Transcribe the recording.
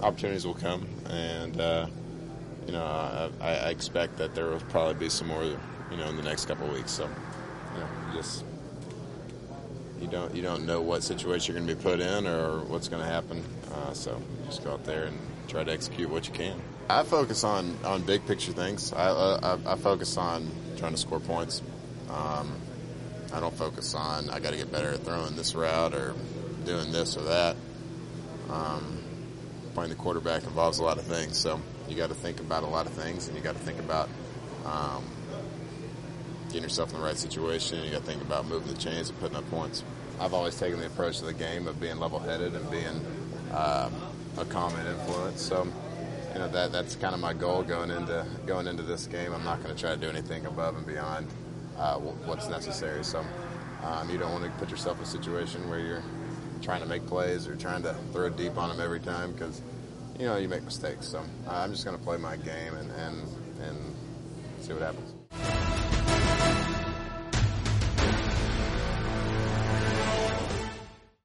opportunities will come, and I expect that there will probably be some more, in the next couple of weeks. So, you don't know what situation you're going to be put in or what's going to happen. So just go out there and try to execute what you can. I focus on big picture things. I focus on trying to score points. I don't focus on I got to get better at throwing this route or doing this or that. Playing the quarterback involves a lot of things, so you got to think about a lot of things, and you got to think about getting yourself in the right situation, and you got to think about moving the chains and putting up points. I've always taken the approach to the game of being level-headed and being a calming influence. So, that's kind of my goal going into this game. I'm not going to try to do anything above and beyond what's necessary. So, you don't want to put yourself in a situation where you're trying to make plays or trying to throw deep on them every time because, you make mistakes. So I'm just going to play my game and see what happens.